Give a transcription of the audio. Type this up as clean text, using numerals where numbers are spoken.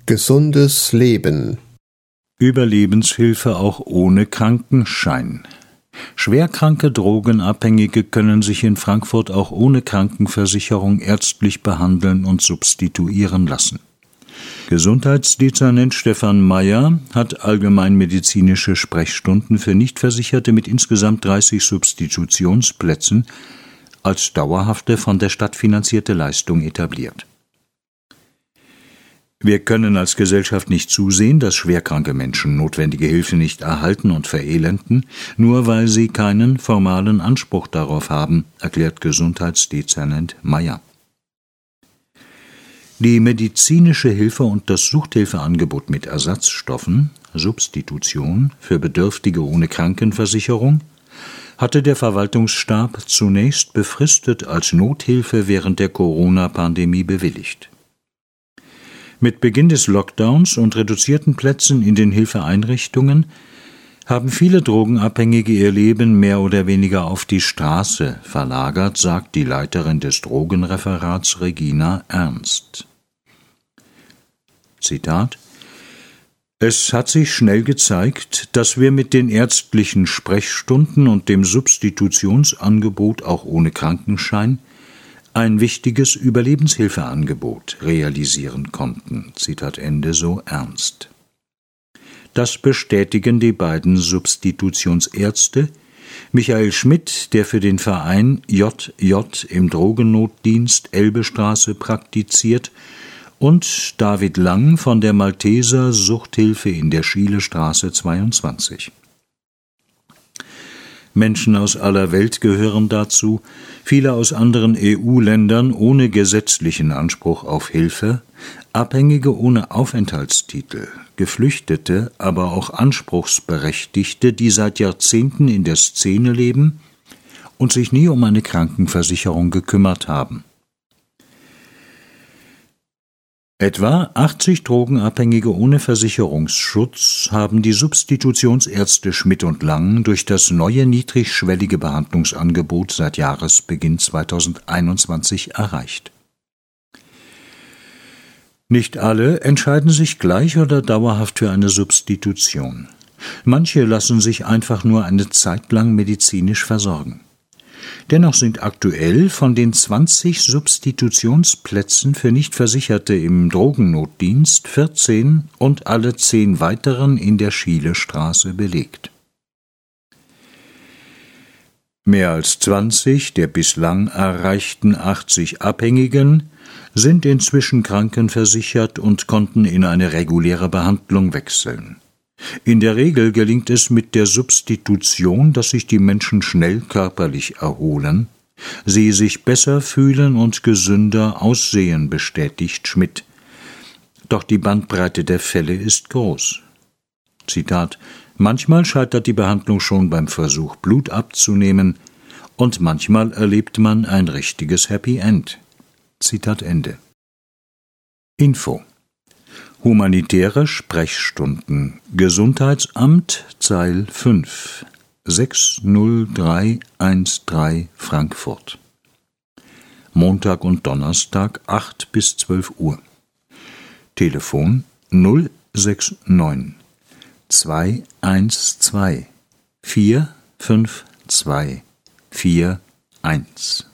Gesundes Leben. Überlebenshilfe auch ohne Krankenschein. Schwerkranke Drogenabhängige können sich in Frankfurt auch ohne Krankenversicherung ärztlich behandeln und substituieren lassen. Gesundheitsdezernent Stefan Meyer hat allgemeinmedizinische Sprechstunden für Nichtversicherte mit insgesamt 30 Substitutionsplätzen als dauerhafte von der Stadt finanzierte Leistung etabliert. Wir können als Gesellschaft nicht zusehen, dass schwerkranke Menschen notwendige Hilfe nicht erhalten und verelenden, nur weil sie keinen formalen Anspruch darauf haben, erklärt Gesundheitsdezernent Meyer. Die medizinische Hilfe und das Suchthilfeangebot mit Ersatzstoffen, Substitution für Bedürftige ohne Krankenversicherung, hatte der Verwaltungsstab zunächst befristet als Nothilfe während der Corona-Pandemie bewilligt. Mit Beginn des Lockdowns und reduzierten Plätzen in den Hilfeeinrichtungen haben viele Drogenabhängige ihr Leben mehr oder weniger auf die Straße verlagert, sagt die Leiterin des Drogenreferats Regina Ernst. Zitat: Es hat sich schnell gezeigt, dass wir mit den ärztlichen Sprechstunden und dem Substitutionsangebot auch ohne Krankenschein ein wichtiges Überlebenshilfeangebot realisieren konnten. Zitat Ende, so Ernst. Das bestätigen die beiden Substitutionsärzte Michael Schmidt, der für den Verein JJ im Drogennotdienst Elbestraße praktiziert, und David Lang von der Malteser Suchthilfe in der Schielestraße 22. Menschen aus aller Welt gehören dazu, viele aus anderen EU-Ländern ohne gesetzlichen Anspruch auf Hilfe, Abhängige ohne Aufenthaltstitel, Geflüchtete, aber auch Anspruchsberechtigte, die seit Jahrzehnten in der Szene leben und sich nie um eine Krankenversicherung gekümmert haben. Etwa 80 Drogenabhängige ohne Versicherungsschutz haben die Substitutionsärzte Schmidt und Lang durch das neue niedrigschwellige Behandlungsangebot seit Jahresbeginn 2021 erreicht. Nicht alle entscheiden sich gleich oder dauerhaft für eine Substitution. Manche lassen sich einfach nur eine Zeit lang medizinisch versorgen. Dennoch sind aktuell von den 20 Substitutionsplätzen für Nichtversicherte im Drogennotdienst 14 und alle 10 weiteren in der Schielestraße belegt. Mehr als 20 der bislang erreichten 80 Abhängigen sind inzwischen krankenversichert und konnten in eine reguläre Behandlung wechseln. In der Regel gelingt es mit der Substitution, dass sich die Menschen schnell körperlich erholen, sie sich besser fühlen und gesünder aussehen, bestätigt Schmidt. Doch die Bandbreite der Fälle ist groß. Zitat: Manchmal scheitert die Behandlung schon beim Versuch, Blut abzunehmen, und manchmal erlebt man ein richtiges Happy End. Zitat Ende. Info: Humanitäre Sprechstunden, Gesundheitsamt, Zeil 5, 60313 Frankfurt. Montag und Donnerstag 8 bis 12 Uhr. Telefon 069 212 452 41.